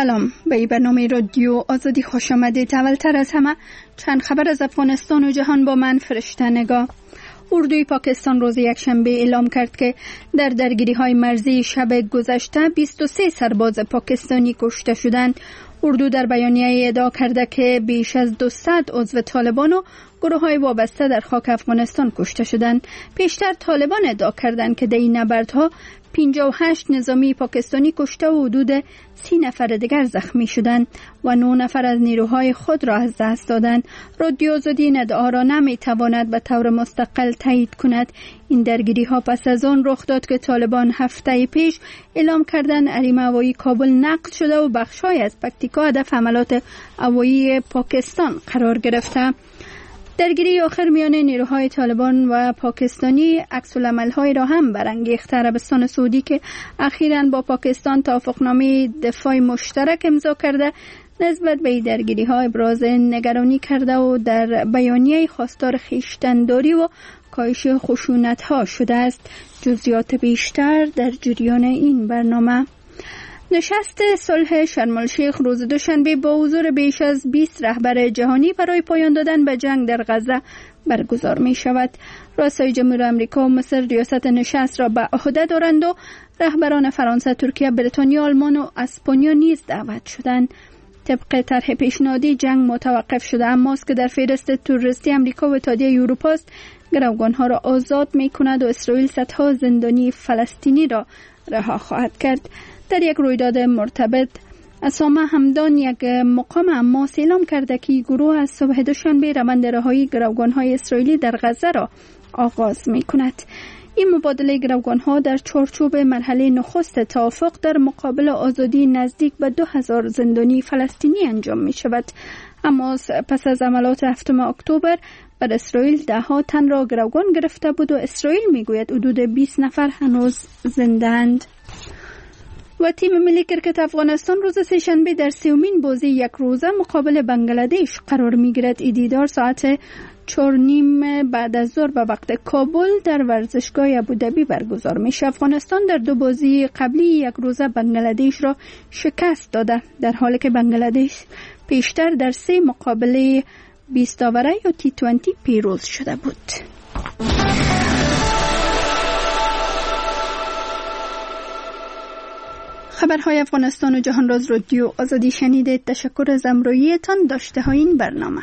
سلام، به این برنامه رادیو آزادی خوش آمدید. اولتر از همه چند خبر از افغانستان و جهان با من فرشته نگاه. اردوی پاکستان روز یکشنبه اعلام کرد که در درگیری‌های مرزی شب گذشته 23 سرباز پاکستانی کشته شدند. اردو در بیانیه ادعا کرده که بیش از 200 عضو طالبان و گروه‌های وابسته در خاک افغانستان کشته شدند. پیشتر طالبان ادعا کردند که در این نبردها 58 نظامی پاکستانی کشته و حدود 30 نفر دیگر زخمی شدند و 9 نفر از نیروهای خود را از دست دادند. رادیو آزادی این ادعا را نمی‌تواند به طور مستقل تایید کند. این درگیری‌ها پس از آن رخ داد که طالبان هفته پیش اعلام کردند حریم هوایی کابل نقل شده و بخش‌های از پکتیکا هدف حملات هوایی پاکستان قرار گرفته. درگیری آخر میان نیروهای طالبان و پاکستانی عکس‌العمل‌های را هم برانگیخت. عربستان سعودی که اخیراً با پاکستان توافقنامه دفاع مشترک امضا کرده نسبت به این درگیری‌ها ابراز نگرانی کرده و در بیانیه خواستار خویشتن‌داری و کاهش خشونت‌ها شده است. جزئیات بیشتر در جریان این برنامه. نشست صلح شرم الشیخ روز دوشنبه با حضور بیش از 20 رهبر جهانی برای پایان دادن به جنگ در غزه برگزار می شود. رؤسای جمهور آمریکا و مصر ریاست نشست را به عهده دارند و رهبران فرانسه، ترکیه، بریتانیا، آلمان و اسپانیا نیز دعوت شدند. طبق طرح پیشنهادی جنگ متوقف شده، اما است که در فهرست تروریستی آمریکا و اتحادیه اروپا است. گروگانها را آزاد می کند و اسرائیل صدها زندانی فلسطینی را رها خواهد کرد. در یک رویداد مرتبط اسامه همدان یک مقام حماس اعلام کرده که گروه از صبح دوشنبه روند رهایی گروگان‌های اسرائیلی در غزه را آغاز می‌کند. این مبادله گروگان‌ها در چارچوب مرحله نخست توافق در مقابل آزادی نزدیک به 2000 زندانی فلسطینی انجام می‌شود. اما پس از عملات 7 اکتبر بر اسرائیل 10 تن را گروگان گرفته بود و اسرائیل می‌گوید حدود 20 نفر هنوز زنده‌اند. و تیم ملی کرکت افغانستان روز سه‌شنبه در 3مین بازی یک روزه مقابل بنگلادش قرار می‌گیرد. این دیدار ساعت 4:30 بعد از ظهر به وقت کابل در ورزشگاه ابوظبی برگزار میشه. افغانستان در 2 بازی قبلی یک روزه بنگلادش را شکست داده، در حالی که بنگلادش پیشتر در 3 مقابله 20 داوره یا T20 پیروز شده بود. خبرهای افغانستان و جهان را از رادیو آزادی شنیدید. تشکر از همراهیتان. داشته های این برنامه.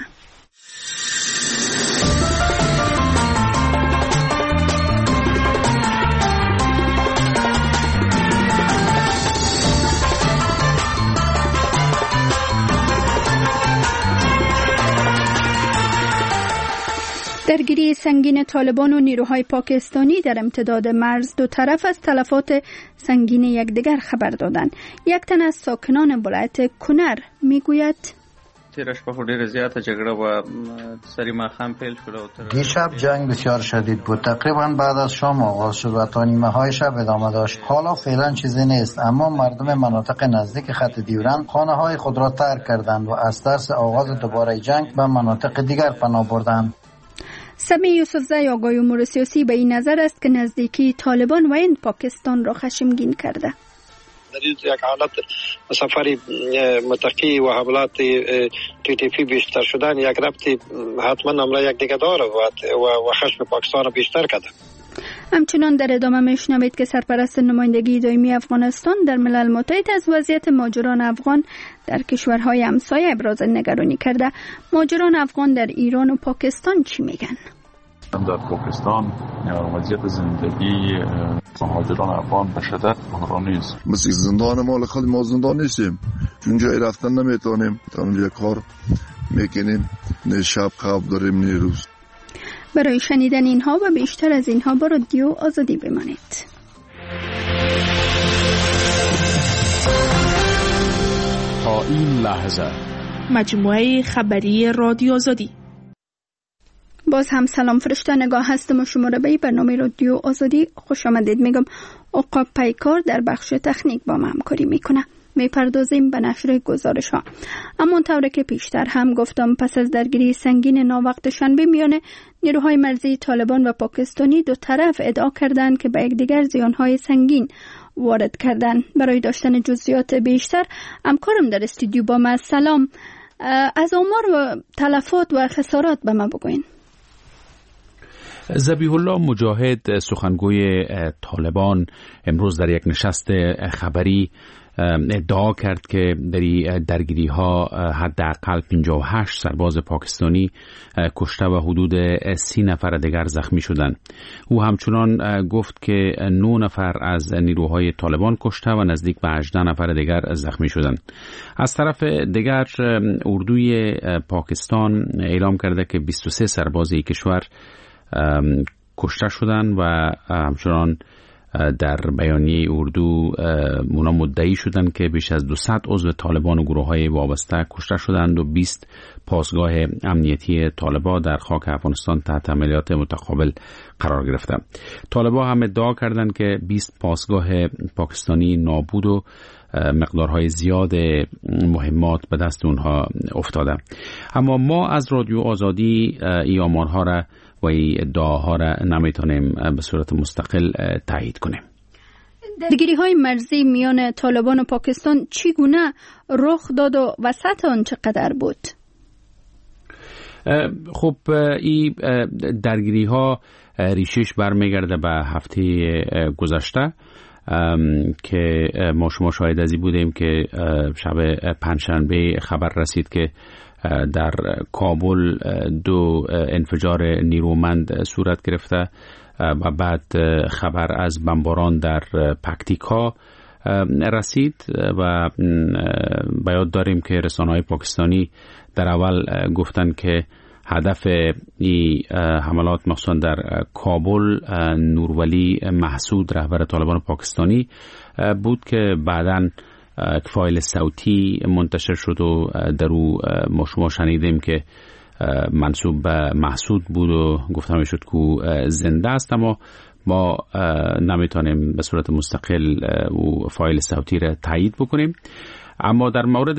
درگیری سنگین طالبان و نیروهای پاکستانی در امتداد مرز، دو طرف از تلفات سنگین یکدیگر خبر دادند. یک تن از ساکنان ولایت کنر میگوید تیرش په ډیره زیاته جګړه و سری ماښام پیل شد. دیشب جنگ بسیار شدید بود. تقریبا بعد از شام آغاز شد و تا نیمه های شب ادامه داشت. حالا فعلا چیزی نیست، اما مردم مناطق نزدیک خط دیورند خانه های خود را ترک کردند و از ترس آغاز دوباره جنگ به مناطق دیگر پناه بردند. سمی یوسفزی آگاهی امور سیاسی به این نظر است که نزدیکی طالبان و این پاکستان را خشمگین کرده. در یک حالت سفری متقی و حملات TTP بیشتر شدن یک ربطی حتما امر یک دیگه داره و خشم پاکستان را بیشتر کرده. همچنان در ادامه میشنوید که سرپرست نمایندگی دائمی افغانستان در ملل متحد از وضعیت مهاجران افغان در کشورهای همسایه ابراز نگرانی کرده. مهاجران افغان در ایران و پاکستان چی میگن؟ در پاکستان وضعیت زندگی مهاجران افغان به شدت بحرانی است. مثل زندان مال خود ما زندان نیستیم، چون جای رفتن نمیتونیم، تنها کار میکنیم، نه شب خواب داریم نه روز. برای شنیدن اینها و بیشتر از اینها با رادیو آزادی بمانید. تا این لحظه مجموعه خبری رادیو آزادی. باز هم سلام، فرشته نگاه هستم و شما را به برنامه رادیو آزادی خوش آمدید میگم. عقاب پیکار در بخش تکنیک با ما همکاری میکنه. میپردازیم به نشر گزارش ها. اما طوری که پیشتر هم گفتم، پس از درگیری سنگین ناوقت شنبه میان نیروهای مرزی طالبان و پاکستانی، دو طرف ادعا کردند که به یکدیگر زیانهای سنگین وارد کردند. برای داشتن جزئیات بیشتر همکارم در استودیو با ما. سلام، از آمار و تلفات و خسارات به ما بگوین. ذبیح الله مجاهد، سخنگوی طالبان، امروز در یک نشست خبری ادعا کرد که در درگیری ها حداقل 58 سرباز پاکستانی کشته و حدود 30 نفر دیگر زخمی شدند. او همچنان گفت که 9 نفر از نیروهای طالبان کشته و نزدیک به 18 نفر دیگر زخمی شدند. از طرف دیگر اردوی پاکستان اعلام کرده که 23 سرباز کشور کشته شدند و همچنان در بیانیه اردو اونا مدعی شدند که بیش از 200 عضو طالبان و گروه‌های وابسته کشته شدند و 20 پاسگاه امنیتی طالبان در خاک افغانستان تحت عملیات متقابل قرار گرفته. طالبان هم ادعا کردند که 20 پاسگاه پاکستانی نابود و مقدارهای زیاد مهمات به دست اونها افتاده. اما ما از رادیو آزادی این آمارها را و این ادعاها را نمیتونیم به صورت مستقل تایید کنیم. درگیری های مرزی میان طالبان و پاکستان چگونه رخ داد و وسط آن چقدر بود؟ خب این درگیری ها ریشش برمیگرده به هفته گذشته که ما شما شاهد ازی بودیم که شب پنجشنبه خبر رسید که در کابل 2 انفجار نیرومند صورت گرفته و بعد خبر از بمباران در پکتیکا رسید و بیاد داریم که رسانه‌های پاکستانی در اول گفتن که هدف این حملات مخصوصا در کابل نورولی محسود رهبر طالبان پاکستانی بود که بعداً فایل صوتی منتشر شد و در او ما شما شنیدیم که منسوب به محسود بود و گفتم شد که زنده است، اما ما نمیتونیم به صورت مستقل و فایل صوتی را تایید بکنیم. اما در مورد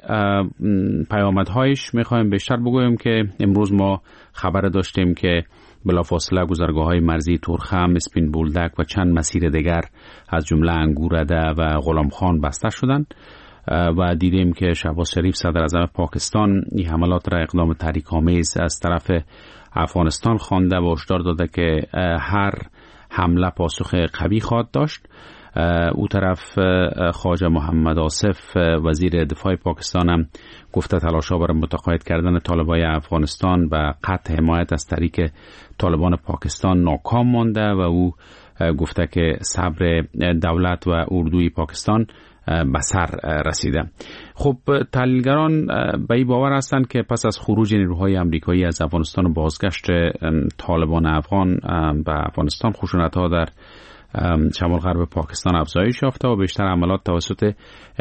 پیامدهایش میخوایم بیشتر بگویم که امروز ما خبر داشتیم که بلافاصله گذرگاه‌های مرزی تورخم، اسپین بولدک و چند مسیر دیگر از جمله انگورده و غلامخان بسته شدند و دیدیم که شهباز شریف صدر اعظم پاکستان این حملات را اقدام تحریک‌آمیز از طرف افغانستان خوانده و هشدار داده که هر حمله پاسخ قوی خواهد داشت. او طرف خواجه محمد آصف وزیر دفاع پاکستان هم گفته تلاش‌ها برای متقاعد کردن طالبان افغانستان و قطع حمایت از طریق طالبان پاکستان ناکام مانده و او گفته که صبر دولت و اردوی پاکستان به سر رسیده. خب تحلیلگران به این باور هستند که پس از خروج نیروهای آمریکایی از افغانستان و بازگشت طالبان افغان به افغانستان، خشونت‌ها در شمال غرب پاکستان افزایش یافته و بیشتر عملیات توسط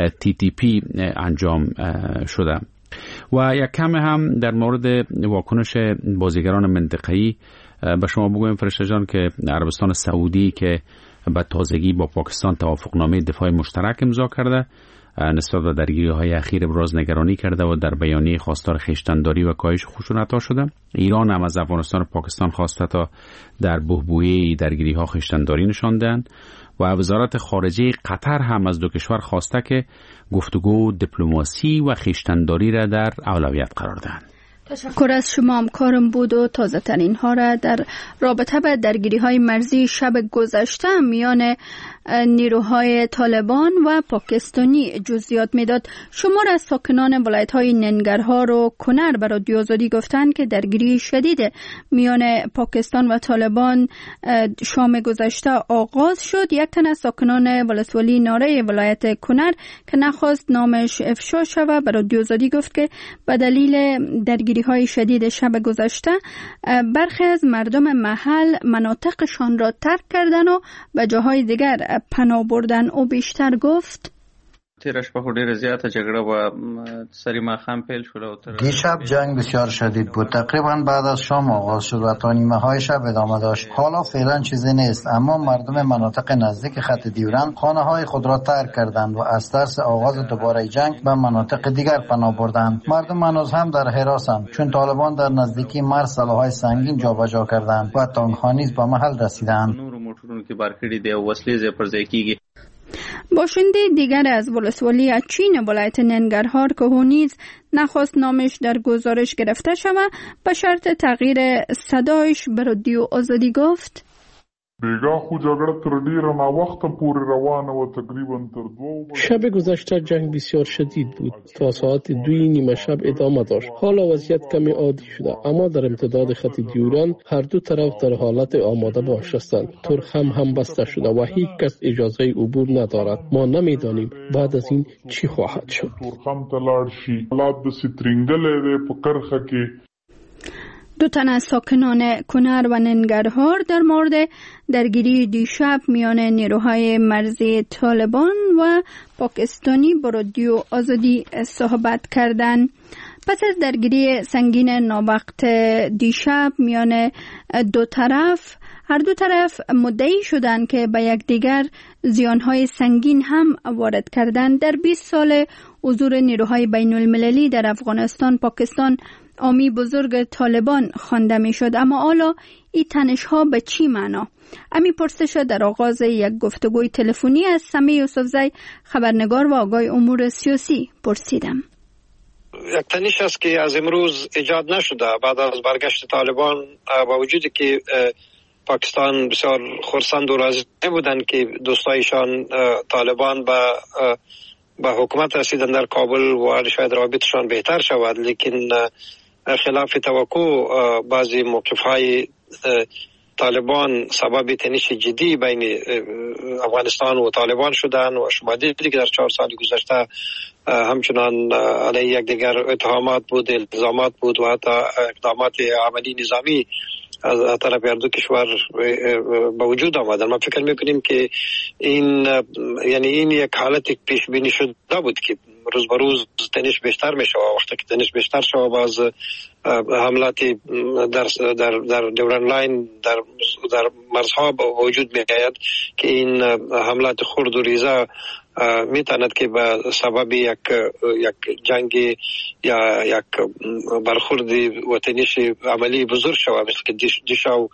TTP انجام شده. و یک کم هم در مورد واکنش بازیگران منطقه‌ای به شما بگویم فرشته جان که عربستان سعودی که به تازگی با پاکستان توافقنامه دفاع مشترک امضا کرده نسبت به درگیری‌های اخیر ابراز نگرانی کرده و در بیانیه خواستار خویشتن‌داری و کاهش خشونت‌ها شده. ایران هم از افغانستان و پاکستان خواسته تا در بحبوحه درگیری‌ها خویشتن‌داری نشان دهند و وزارت خارجه قطر هم از دو کشور خواسته که گفتگو دیپلماسی و خویشتن‌داری را در اولویت قرار دهند. تشکر از شما. همکارم بود و تازه ترین ها را در رابطه با درگیری های مرزی شب گذشته میان نیروهای طالبان و پاکستانی جزئیات میداد. شمار از ساکنان ولایت های ننگرهار و کنر به رادیو آزادی گفتند که درگیری شدید میان پاکستان و طالبان شام گذشته آغاز شد. یک تن از ساکنان ولسوالی ناره ولایت کنر که نخواست نامش افشا شود به رادیو آزادی گفت که به دلیل درگیری های شدید شب گذشته برخی از مردم محل مناطقشان را ترک کردن و به جاهای دیگر پناه بردن. او بیشتر گفت تیر شپه خو ډیره زیاته جګړه و سری ماښام پیل شد و دیشب جنگ بسیار شدید بود. تقریبا بعد از شام آغاز شد و تا نیمه های شب ادامه داشت. حالا فعلا چیزی نیست، اما مردم مناطق نزدیک خط دیورند خانه های خود را ترک کردند و از ترس آغاز دوباره جنگ به مناطق دیگر پناه بردند. مردم هنوز هم در حراسند چون طالبان در نزدیکی مرز سلاح‌های سنگین جابجا کردند و تانک‌ها نیز به محل رسیدند. باشنده دیگر از ولسوالی اچین ولایت ننگرهار که او نیز نخواست نامش در گزارش گرفته شود به شرط تغییر صدایش به رادیو آزادی گفت: بیگاه خو جګړه تر ډیره ناوخته پورې روانه و. تقریبا تر 2 شب گذشته جنگ بسیار شدید بود. تا ساعت 2 شب ادامه داشت. حالا وضعیت کمی عادی شده، اما در امتداد خط دیورند هر دو طرف در حالت آماده باش هستند. ترخم هم بسته شده و هیچ کس اجازه عبور ندارد. ما نمیدانیم بعد از این چی خواهد شد. ترخم ته لاړ شي. حالات د سترینګلې دی په کرخه کې. دو تن از ساکنان کنر و ننگرهار در مورد درگیری دیشب میان نیروهای مرزی طالبان و پاکستانی با رادیو آزادی صحبت کردند. پس از درگیری سنگین ناوقت دیشب میان دو طرف، هر دو طرف مدعی شدند که به یکدیگر زیانهای سنگین هم وارد کردند. در 20 سال حضور نیروهای بین المللی در افغانستان، پاکستان آمی بزرگ طالبان خوانده می شد. اما حالا این تنش ها به چی معنا؟ امی پرسش در آغاز یک گفتگوی تلفنی از سمیع یوسفزی خبرنگار و آگاه امور سیاسی پرسیدم. یک تنش است که از امروز ایجاد نشده بعد از برگشت طالبان، با وجودی که پاکستان بسیار خرسند و راضی بودند که دوستایشان طالبان به حکومت رسیدن در کابل و شاید رابطشان بهتر شود، لیکن خلاف توقع بعضی موقف‌های طالبان سبب تنش جدی بین افغانستان و طالبان شدن و شما دیدید که در 4 سال گذشته همچنان علیه یکدیگر اتهامات بود، الزامات بود و حتی اقدامات عملی نظامی از طرف هر دو کشور به وجود آمدن. ما فکر میکنیم که این یک حالت پیش بینی شده بود که روز به روز تنش بیشتر میشه. وقتی که تنش بیشتر شد باز حملات در دوران لاین در مرزها به وجود میآید که این حملات خرد و ریزه میتواند که به سبب یک جنگ یا یک برخورد و تنش عملی بزرگ شود، مثل که دیشب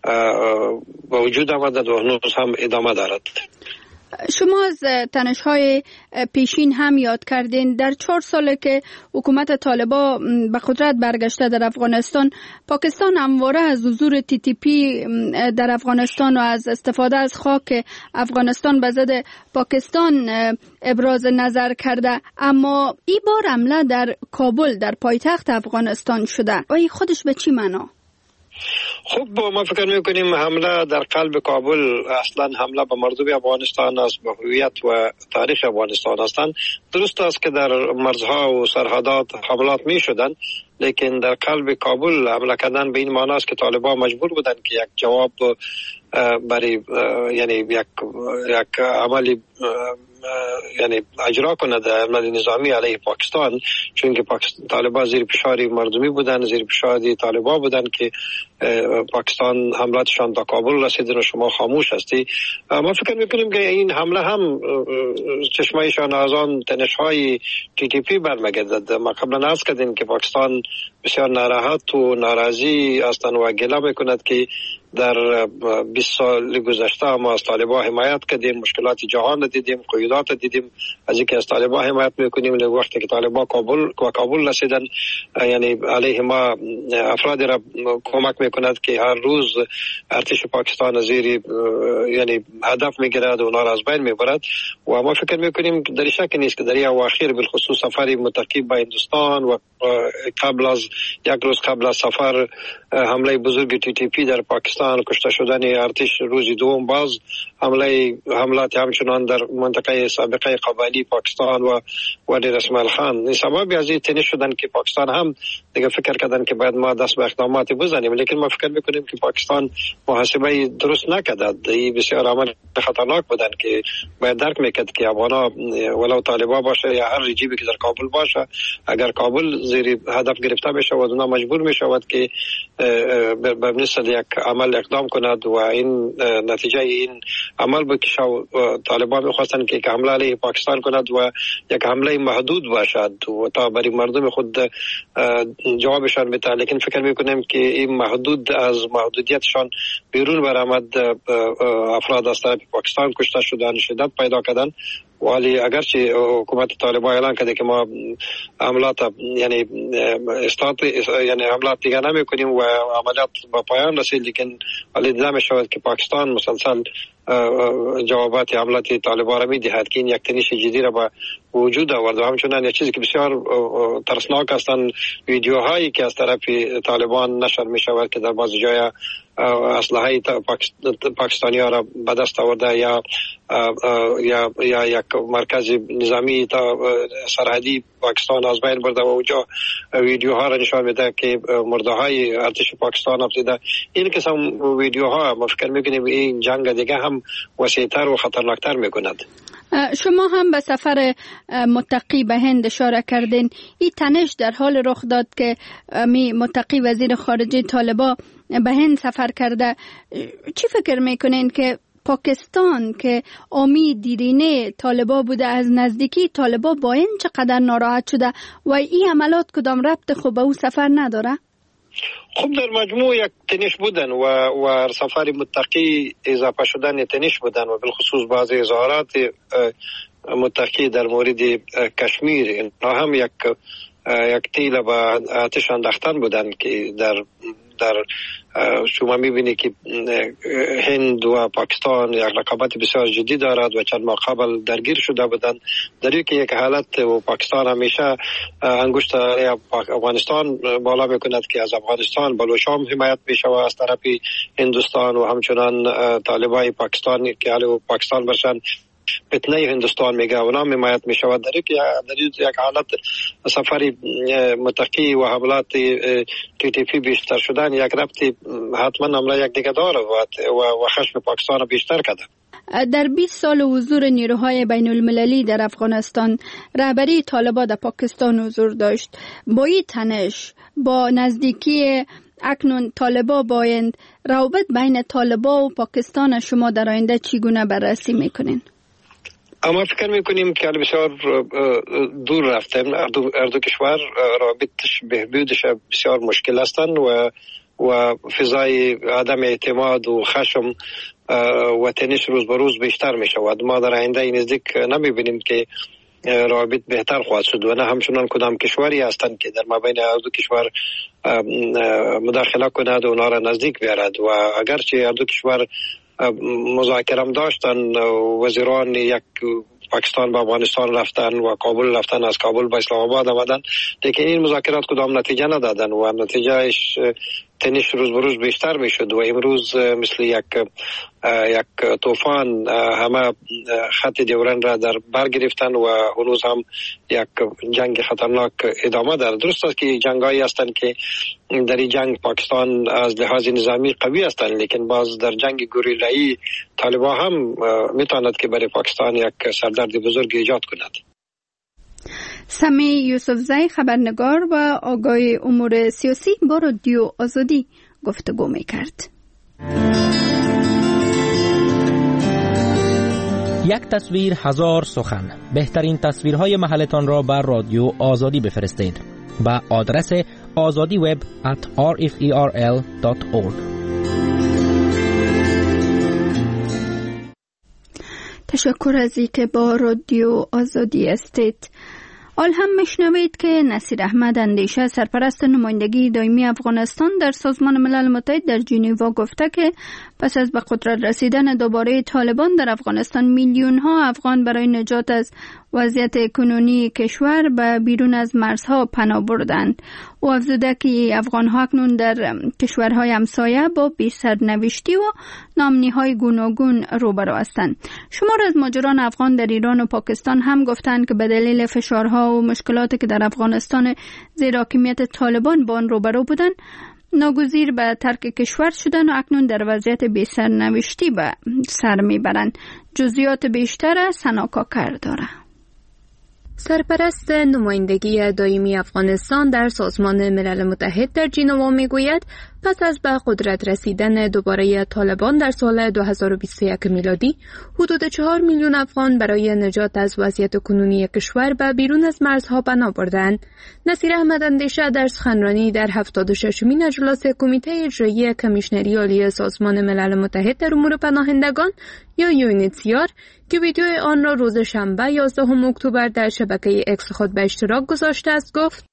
به وجود آمد و هنوز هم ادامه دارد. شما از تنش‌های پیشین هم یاد کردین. در 4 ساله که حکومت طالبان به قدرت برگشته در افغانستان، پاکستان همواره از حضور TTP در افغانستان و از استفاده از خاک افغانستان به ضد پاکستان ابراز نظر کرده، اما این بار حمله در کابل در پایتخت افغانستان شده و این خودش به چی معنا؟ خب ما فکر میکنیم حمله در قلب کابل اصلا حمله به مردم افغانستان است، به هویت و تاریخ افغانستان هستند. درست است که در مرزها و سرحدات حملات می شدن، لیکن در قلب کابل حمله کردن به این معنی است که طالبان مجبور بودند که یک جواب برای یک عملی اجرا کنند عمل نظامی علیه پاکستان، چون که طالبان زیر فشار مردمی بودند، زیر فشار طالبان بودند که پاکستان حملاتشان تا کابل رسیدن و شما خاموش هستی. ما فکر میکنیم که این حمله هم چشمایشان از آن تنش‌های TTP برمیگردد. ما قبلا عرض کردیم که پاکستان بسیار ناراحت و ناراضی هستند و گله میکند که در 20 سال گذشته ما از طالبان حمایت کردیم، مشکلات جهان دیدیم، قیودات دیدیم، از اینکه از طالبان حمایت میکنیم. وقتی که طالبان کابل رسیدن علیه ما افراد را کمک میکند که هر روز ارتش پاکستان زیر هدف میگیرد و اونا را از بین میبرد. و ما فکر میکنیم در شک نیست که در این اواخر بالخصوص سفر متقی به هندوستان و قبل از یک روز قبل از سفر حمله بزرگ TTP در پاکستان پاکستان، کشته شدن ارتش روز دوم، باز حملات همچنان در منطقه سابقه قبایلی پاکستان و وادی رسمال خان. این سبب از این تنش شدن که پاکستان هم دیگه فکر کردن که باید ما دست به اقدامات بزنیم، لیکن ما فکر میکنیم که پاکستان محاسبه درست نکرد. این بسیار عمل خطرناک بودن که باید درک میکرد که افغانا ولو طالبان باشه یا هر رژیمی که در کابل باشه، اگر کابل زیر هدف گرفته بشه و اونا مجبور میشود که به مثل یک عمل اقدام کند و این نتیجه این عمل به که طالبان میخواستن که حمله علیه پاکستان کند و یک حمله محدود باشد و تا برای مردم خود جوابشان بده، لیکن فکر میکنیم که این محدود از محدودیتشان بیرون برآمد. افراد از طرف پاکستان کشته شدن، شدت پیدا کردن، ولی اگرچه حکومت طالبان اعلان کرده که ما عملات یعنی عملات دیگه نمی کنیم و عملیات با پایان رسید، لیکن ولی دیده می شود که پاکستان مسلسل جوابات عملات طالبان را می دهد که این یک تنش جدی را به وجود آورد. و همچنان یک چیزی که بسیار ترسناک هستند ویدیوهایی که از طرف طالبان نشر می شود که در بعض جای اسلحه پاکستانی ها را به دست آورده یا یک مرکز نظامی تا سرحدی پاکستان از بین برده و اونجا ویدیوها را نشان میده که مرده های ارتش پاکستان افتاده. این قسم ویدیوها ما فکر میکنیم این جنگ دیگه هم وسیع‌تر و خطرناکتر میکند. شما هم به سفر متقی به هند اشاره کردین. این تنش در حال رخ داد که متقی وزیر خارجه طالبان به هند سفر کرده. چی فکر میکنین که پاکستان که امید دیرینه طالبان بوده از نزدیکی طالبان با این چقدر ناراحت شده و این عملات کدام ربط خوب به او سفر نداره؟ خب در مجموع یک تنش بودن و سفر متقی اضافه شدن تنش بودن و بالخصوص بعض اظهارات متقی در مورد کشمیر اینا هم یک تیل به آتش انداختن بودن که در شما میبینی که هند و پاکستان یک رقابت بسیار جدی دارد و چند ماه قبل درگیر شده بودند در یک حالت و پاکستان همیشه انگشت افغانستان بالا میکند که از افغانستان بلوچام حمایت میشود از طرف هندوستان و همچنان طالبای پاکستان که علیه پاکستان برشن فتنه هندوستان میگه و نام حمایت میشود. در یک حالت سفری متقی و حملات TTP بیشتر شدن یک ربطی حتما امر یک دیگه داره و خشم پاکستان بیشتر کرده. در 20 سال حضور نیروهای بین المللی در افغانستان رهبری طالبان در پاکستان حضور داشت. با این تنش با نزدیکی اکنون طالبان با آیند روابط بین طالبان و پاکستان شما در آینده چگونه بررسی میکنین؟ اما فکر میکنیم که بسیار دور رفتیم. هر دو کشور رابطش بهبودش بسیار مشکل هستند و فضای عدم اعتماد و خشم و تنش روز به روز بیشتر می شود. ما در آینده نزدیک نمیبینیم که روابط بهتر خواهد شد و نه همچنان کدام کشوری هستند که در مابین هر دو کشور مداخله کند و اونا را نزدیک بیارد. و اگرچه هر دو کشور مذاکره داشتن، وزیران یک پاکستان به افغانستان رفتن و کابل رفتن، از کابل به اسلام آباد آمدن، لیکن این مذاکرات کدام نتیجه ندادن و نتیجهش تنش روز به روز بیشتر می شد و امروز مثل یک طوفان همه خط دیورن را در بر گرفتن و هنوز هم یک جنگ خطرناک ادامه دارد. درست است که جنگایی هستند که در این جنگ پاکستان از لحاظ نظامی قوی هستند، لیکن باز در جنگ گوریلایی طالبان هم میتواند که برای پاکستان یک سردرد بزرگ ایجاد کند. سمی یوسفزی خبرنگار و آگاه امور سیاسی با رادیو آزادی گفتگو میکرد. یک تصویر هزار سخن. بهترین تصویرهای محلتان را بر رادیو آزادی بفرستید با آدرس azadiweb@rferl.org. تشکر از اینکه با رادیو آزادی هستید. حال هم میشنوید که نصیر احمد اندیشه سرپرست نمایندگی دائمی افغانستان در سازمان ملل متحد در ژنو گفته که پس از به قدرت رسیدن دوباره طالبان در افغانستان میلیون ها افغان برای نجات از وضعیت کنونی کشور به بیرون از مرزها پناه بردند و افزوده که افغان‌ها اکنون در کشورهای همسایه با بی سرنوشتی و ناامنی‌های گوناگون روبرو هستند. شمار از مهاجران افغان در ایران و پاکستان هم گفتند که به دلیل فشارها و مشکلاتی که در افغانستان زیر حاکمیت طالبان با آن روبرو بودند ناگزیر به ترک کشور شدن و اکنون در وضعیت بی سرنوشتی به سر میبرند. جزئیات بیشتر سنا کاکر داره. سرپرست نمایندگی دائمی افغانستان در سازمان ملل متحد در ژنوا میگوید پس از به قدرت رسیدن دوباره طالبان در سال 2021 میلادی حدود 4 میلیون افغان برای نجات از وضعیت کنونی کشور به بیرون از مرزها پناه بردند. نصیر احمد اندیشه در سخنرانی در 76مین اجلاس کمیته اجرایی کمیشنری عالی سازمان ملل متحد در امور پناهندگان یا یونیتسیار که ویدیو آن را روز شنبه 11 اکتبر در شبکه اکس خود به اشتراک گذاشته است گفت: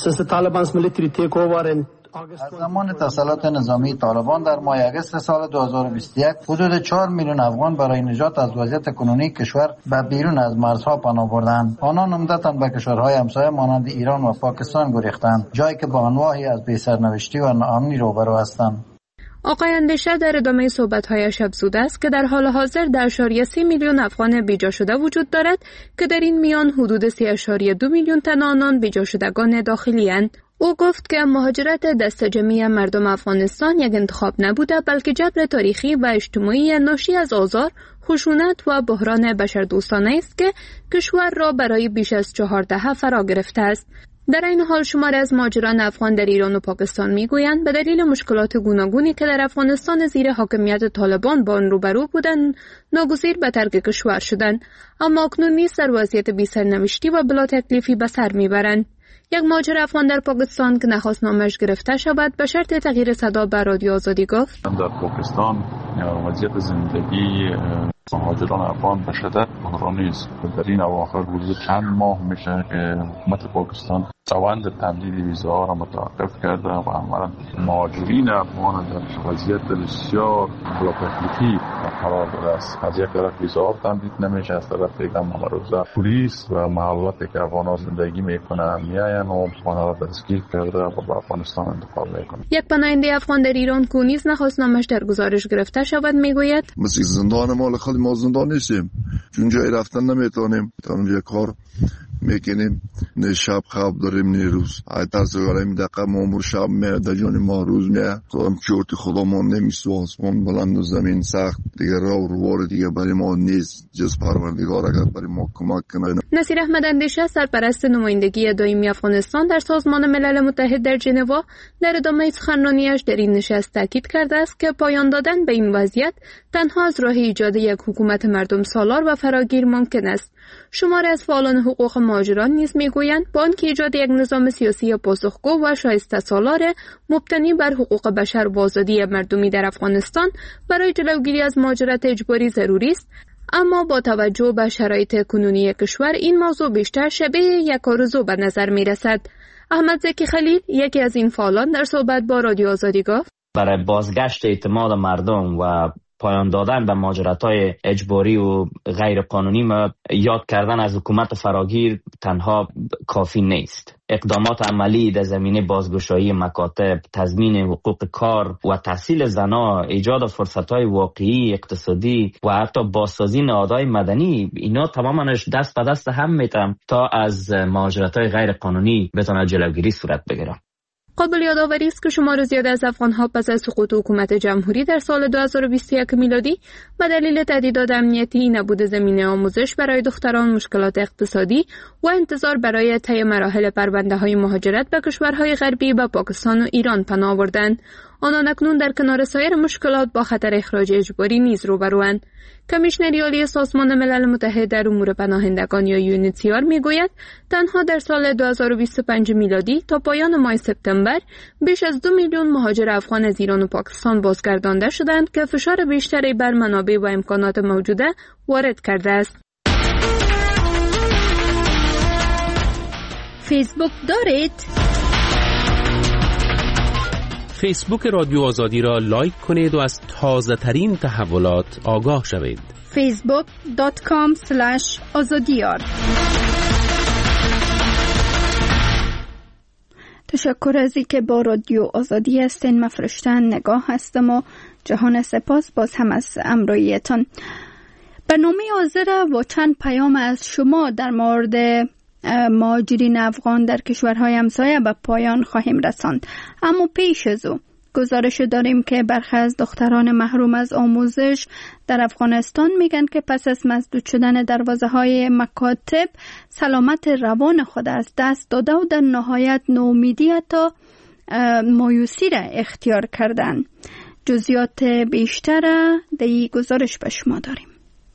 از زمان تسلط نظامی طالبان در ماه اگست سال 2021 حدود 4 میلیون افغان برای نجات از وضعیت کنونی کشور به بیرون از مرزها پناه بردند. آنان عمدتاً به کشورهای همسایه مانند ایران و پاکستان گریختند، جایی که با انواعی از بی‌سرنوشتی و ناامنی روبرو هستند. آقای اندیشه در ادامه صحبت‌هایش افزوده است که در حال حاضر 10.3 میلیون افغان بیجا شده وجود دارد که در این میان حدود 3.2 میلیون تن آنان بیجا شدگان داخلی اند. او گفت که مهاجرت دست جمعی مردم افغانستان یک انتخاب نبوده بلکه جبر تاریخی و اجتماعی ناشی از آزار، خشونت و بحران بشردوستانه است که کشور را برای بیش از 4 دهه فرا گرفته است. در این حال شمار از مهاجران افغان در ایران و پاکستان میگویند به دلیل مشکلات گوناگونی که در افغانستان زیر حاکمیت طالبان با آن روبرو بودند ناگزیر به ترک کشور شدند، اما اکنون نیز در وضعیت بی‌سرنوشتی و بلا تکلیفی به سر میبرند. یک مهاجر افغان در پاکستان که نخواست نامش گرفته شود به شرط تغییر صدا به رادیو آزادی گفت: در پاکستان وضعیت زندگی مهاجران افغان به شدت بحرانی است. در این اواخر حدود چند ماه میشه که حکومت پاکستان روند تمدید ویزاها را متوقف کرده و عملاً مهاجرین افغان در وضعیت بسیار بلا تکلیفی قرار داده است. از یک طرف ویزاها تمدید نمیشه، از طرف دیگر ممروزه پلیس و محلاتی که افغان‌ها زندگی میکنن میاین و آنها را دستگیر کرده و به افغانستان انتقال میکنند. یک پناهنده افغان در ایران که نیز نخواست نامش در گزارش گرفته شود میگوید: مثل زندان مال خود ما زندان نیستیم، چون جای رفتن نمیتونیم، یه کار میکنیم، نه شب خواب داریم نه روز. ترس داریم دقیقا مامور شب میاد جان ما روز میاد. تو هم چورت خدا ما نمیسو، آسمان بلند و زمین سخت دیگه، راه و روار دیگه برای ما نیست جز پروردگار اگر برای ما کمک کنه. نصیر احمد اندیشه سرپرست نمایندگی دائمی افغانستان در سازمان ملل متحد در ژنوا در ادامه سخنرانیش در این نشست تاکید کرده است که پایان دادن به این وضعیت تنها از راه ایجاد یک حکومت مردم سالار و فراگیر ممکن است. شمار از فعالان حقوق مهاجران نیز میگویند با آنکه ایجاد یک نظام سیاسی پاسخگو و شایسته سالار مبتنی بر حقوق بشر و آزادی مردمی در افغانستان برای جلوگیری از مهاجرت اجباری ضروری است، اما با توجه به شرایط کنونی کشور این موضوع بیشتر شبیه یک آرزو به نظر می رسد. احمد زکی خلیل یکی از این فعالان در صحبت با رادیو آزادی گفت: برای بازگشت اعتماد مردم و پایان دادن به مهاجرت‌های اجباری و غیر قانونی ما یاد کردن از حکومت فراگیر تنها کافی نیست. اقدامات عملی در زمینه بازگشایی مکاتب، تضمین حقوق کار و تحصیل زنان، ایجاد فرصت‌های واقعی اقتصادی و حتی بازسازی نهادهای مدنی، اینا تماماش دست به دست هم میتونن تا از مهاجرت‌های غیر قانونی بتونه جلوگیری صورت بگیره. قابل یادآوری است که شمار زیاد از افغان‌ها پس از سقوط حکومت جمهوری در سال 2021 میلادی به دلیل تهدیدات امنیتی، نبود زمینه آموزش برای دختران، مشکلات اقتصادی و انتظار برای طی مراحل پرونده‌های مهاجرت به کشورهای غربی به پاکستان و ایران پناه بردند. آنان اکنون در کنار سایر مشکلات با خطر اخراج اجباری نیز روبروند. کمیشنری عالی سازمان ملل متحد در امور پناهندگان یا یونیتسیار میگوید تنها در سال 2025 میلادی تا پایان ماه سپتامبر بیش از 2 میلیون مهاجر افغان از ایران و پاکستان بازگردانده شدند که فشار بیشتری بر منابع و امکانات موجوده وارد کرده است. فیسبوک دارید؟ فیسبوک رادیو آزادی را لایک کنید و از تازه ترین تحولات آگاه شوید. facebook.com/azadiyar. تشکر از اینکه با رادیو آزادی هستین. من فرشتن نگاه هستم و جهان سپاس باز هم از همراهیتان. برنامه حاضر و چند پیام از شما در مورد مهاجرین افغان در کشورهای همسایه به پایان خواهیم رساند. اما پیش از او گزارش داریم که برخی از دختران محروم از آموزش در افغانستان میگن که پس از مسدود شدن دروازه‌های مکاتب سلامت روان خود از دست داده و در نهایت ناامیدی تا مایوسی را اختیار کردن. جزئیات بیشتر در این گزارش به شما داریم.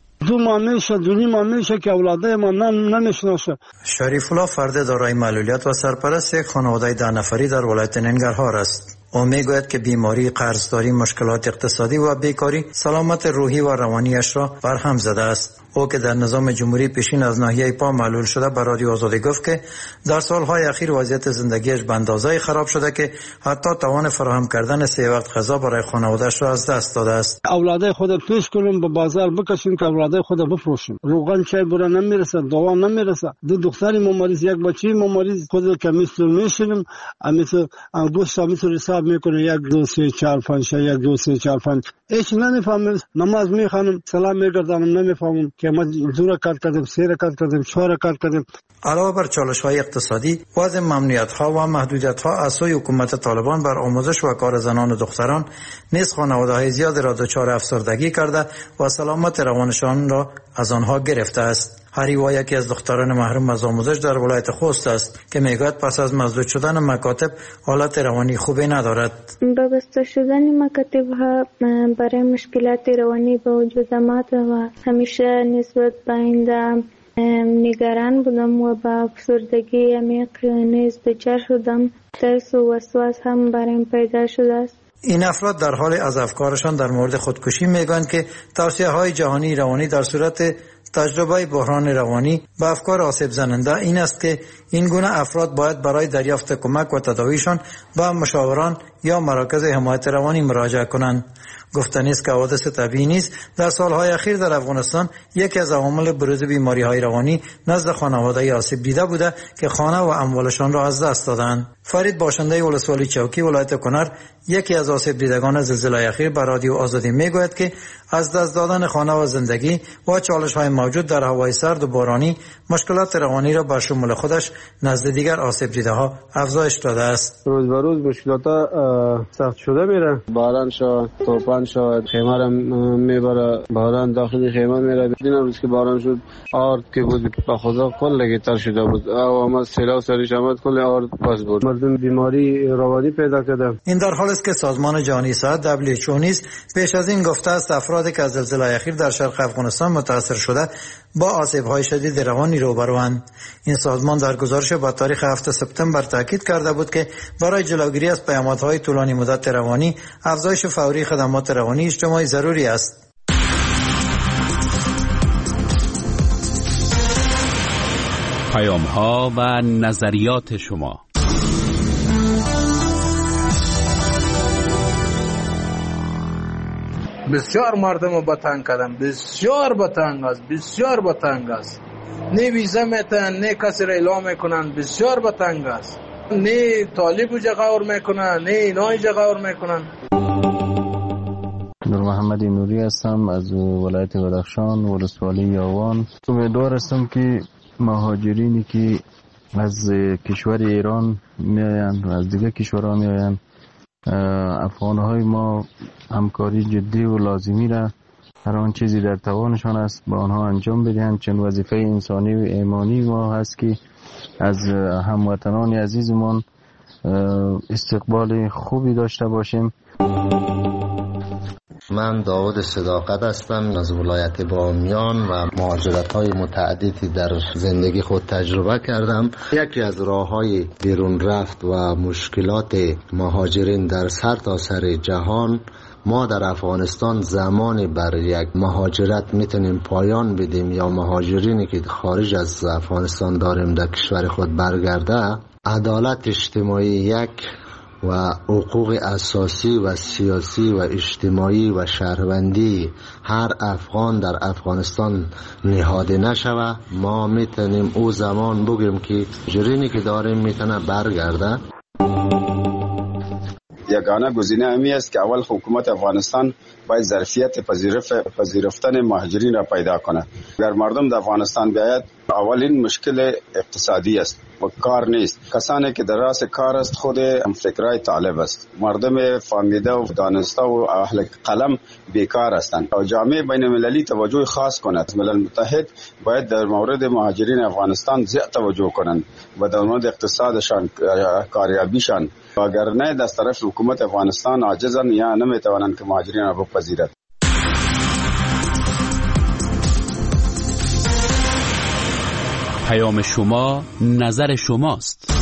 2 ماه میشه 2 ماه میشه که اولاده ما نمیشناسه. شریف الله فرد دارای معلولیت و سرپرست یک خانواده 10 نفری در ولایت ننگرهار است. او میگوید که بیماری، قرضداری، مشکلات اقتصادی و بیکاری سلامت روحی و روانیش را برهم زده است. او که در نظام جمهوری پیشین از ناحیه پا معلول شده به رادیو آزادی گفت که در سالهای اخیر وضعیت زندگیش به اندازه‌ای خراب شده که حتی توان فراهم کردن 3 وقت غذا برای خانواده‌اش را از دست داده است. اولاده خود پیش کنیم به بازار بکشیم که اولاده خود بفروشیم. روغن چای برا نمیرسه، دوا نمیرسه. 2 دختری مریض، 1 بچه مریض، خود که میشیم مثل گوشت میتونه حساب میکنه 1 2 3 4 5 1 2 3 4 5 هیچ نمیفهمم. نماز میخوانم، سلام میگردم، نمیفهمم که ما زور کار کردیم، 3 کار کردیم، 4 کار کردیم. علاوه بر چالش‌های اقتصادی، وضع ممنوعیت‌ها و محدودیت‌ها از سوی حکومت طالبان بر آموزش و کار زنان و دختران نیز خانواده‌های زیاد را دچار افسردگی کرده و سلامت روانشان را از آنها گرفته است. هریوا یکی از دختران محروم از آموزش در ولایت خوست است که میگوید پس از مسدود شدن مکاتب حالت روانی خوبی ندارد. با بسته شدن مکاتب ها برای مشکلات روانی به وجود آمد و همیشه نسبت به آینده نگران بودم و با افسردگی عمیق نیز دچار شدم. ترس و وسواس هم برایم پیدا شده است. این افراد در حال از افکارشان در مورد خودکشی میگویند که توصیه‌های جهانی روانی در صورت تجربه بحران روانی به افکار آسیب زننده این است که این گونه افراد باید برای دریافت کمک و تداویشان به مشاوران یا مراکز حمایت روانی مراجعه کنند. گفتنی است که حوادث طبیعی نیست. در سالهای اخیر در افغانستان یکی از عوامل بروز بیماری‌های روانی نزد خانواده آسیب دیده بوده که خانه و اموالشان را از دست دادند. فرید باشنده ولسوالی چوکی ولایت کنر یکی از آسیب دیدگان زلزله اخیر به رادیو آزادی میگوید که از دست دادن خانه و زندگی و چالش‌های موجود در هوای سرد و بارانی مشکلات روانی را بر شمول خودش نزد دیگر آسیب دیده‌ها افزایش داده است. روز به روز مشکلات سخت شده میره. باران شد، طوفان شد، خیمه را میبره، باران داخل خیمه میره. این روز که باران شد آرد که بود به خدا کل تر شده بود. آمد سیلاب سرش آمد کل آرد پاس بود. مردم بیماری روانی پیدا کرده. این در حالی است که سازمان جهانی صحت WHO نیز پیش از این گفته است افرادی که از زلزله اخیر در شرق افغانستان متاثر شده با آسیب‌های شدید روانی روبروند. این سازمان در گزارش با تاریخ 7 سپتامبر تاکید کرده بود که برای جلوگیری از پیامدهای طولانی مدت روانی افزایش فوری خدمات روانی اجتماعی ضروری است. پیام‌ها و نظریات شما. بسیار مردم رو بتنگ کردن، بسیار بتنگ است. نه ویزا میتن، نه کسی را اعلام میکنن، بسیار بتنگ است. نه طالب رو جغور میکنن، نه اینای جغور میکنن. نور محمد نوری هستم از ولایت بدخشان، ولسوالی یاوان. امیدوار هستم که مهاجرینی که از کشور ایران میآیند و از دیگه کشورها میآیند افغانهای ما همکاری جدی و لازمی را هر آن چیزی در توانشان است با آنها انجام بدهند، چون وظیفه انسانی و ایمانی ما هست که از هموطنان عزیزمان استقبال خوبی داشته باشیم. من داود صداقت هستم از ولایت بامیان و مهاجرت‌های متعددی در زندگی خود تجربه کردم. یکی از راه‌های بیرون رفت و مشکلات مهاجرین در سرتاسر جهان، ما در افغانستان زمانی بر یک مهاجرت میتونیم پایان بدیم یا مهاجرینی که خارج از افغانستان داریم در کشور خود برگرده، عدالت اجتماعی یک و حقوق اساسی و سیاسی و اجتماعی و شهروندی هر افغان در افغانستان نهاده نشوه، ما میتونیم او زمان بگیم که جرینی که داریم میتونه برگرده. یگانه گزینه امی است که اول حکومت افغانستان باید ظرفیت پذیرفتن مهاجرین را پیدا کند. اگر مردم در افغانستان بیاید، اولین مشکل اقتصادی است و کار نیست. کسانی که در راس کار است خود فکرای طالب است. مردم فهمیده و دانسته و اهل قلم بیکار هستند. و جامعه بین المللی توجه خاص کند. ملل متحد باید در مورد مهاجرین افغانستان زیاد توجه کنند و در مورد اقتصادشان، کاریابیشان. و اگر نه از طرف حکومت افغانستان عاجزند یا نمیتوانند که مهاجرین را بپذیرد. پیام شما، نظر شماست.